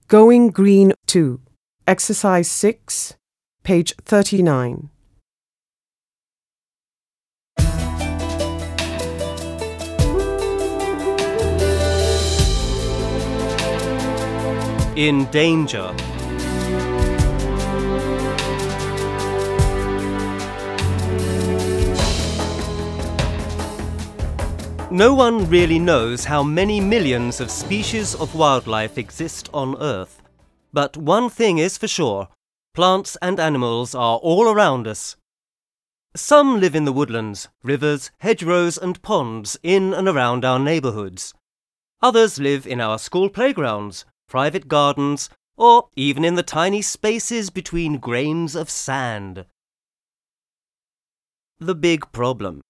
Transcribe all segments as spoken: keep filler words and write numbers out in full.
Going Green two, Exercise six, page thirty-nine. In danger. No one really knows how many millions of species of wildlife exist on Earth. But one thing is for sure, plants and animals are all around us. Some live in the woodlands, rivers, hedgerows and ponds in and around our neighbourhoods. Others live in our school playgrounds, private gardens, or even in the tiny spaces between grains of sand. The big problem.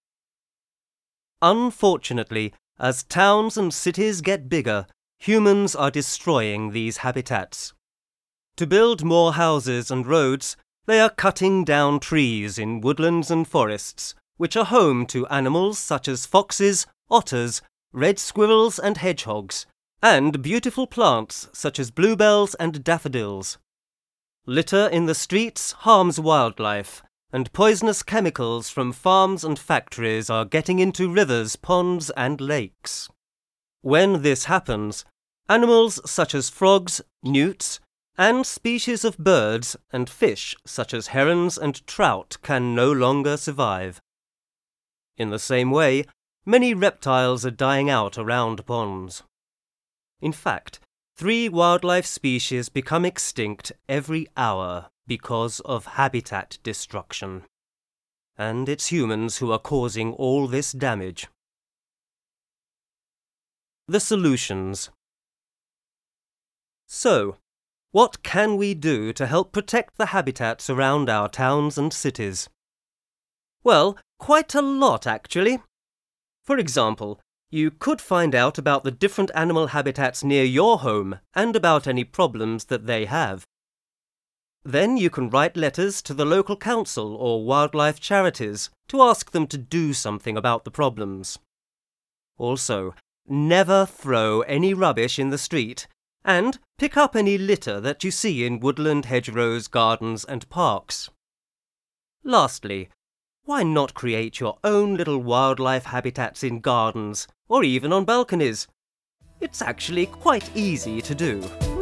Unfortunately, as towns and cities get bigger, humans are destroying these habitats. To build more houses and roads, they are cutting down trees in woodlands and forests, which are home to animals such as foxes, otters, red squirrels and hedgehogs, and beautiful plants such as bluebells and daffodils. Litter in the streets harms wildlife, and poisonous chemicals from farms and factories are getting into rivers, ponds and lakes. When this happens, animals such as frogs, newts, and species of birds and fish such as herons and trout can no longer survive. In the same way, many reptiles are dying out around ponds. In fact, three wildlife species become extinct every hour because of habitat destruction. And it's humans who are causing all this damage. The solutions. So, what can we do to help protect the habitats around our towns and cities? Well, quite a lot actually. For example, you could find out about the different animal habitats near your home and about any problems that they have. Then you can write letters to the local council or wildlife charities to ask them to do something about the problems. Also, never throw any rubbish in the street and pick up any litter that you see in woodland, hedgerows, gardens and parks. Lastly, why not create your own little wildlife habitats in gardens or even on balconies? It's actually quite easy to do.